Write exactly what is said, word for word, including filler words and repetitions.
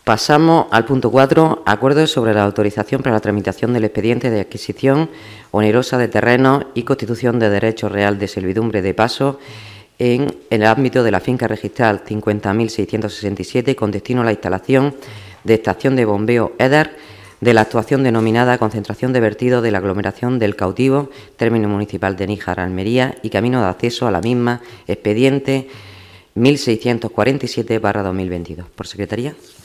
Pasamos al punto cuatro, acuerdo sobre la autorización para la tramitación del expediente de adquisición onerosa de terrenos y constitución de derecho real de servidumbre de paso en el ámbito de la finca registral cincuenta mil seiscientos sesenta y siete con destino a la instalación de estación de bombeo EDER de la actuación denominada concentración de vertido de la aglomeración del Cautivo, término municipal de Níjar, Almería, y camino de acceso a la misma, expediente mil seiscientos cuarenta y siete barra dos mil veintidós. Por secretaría.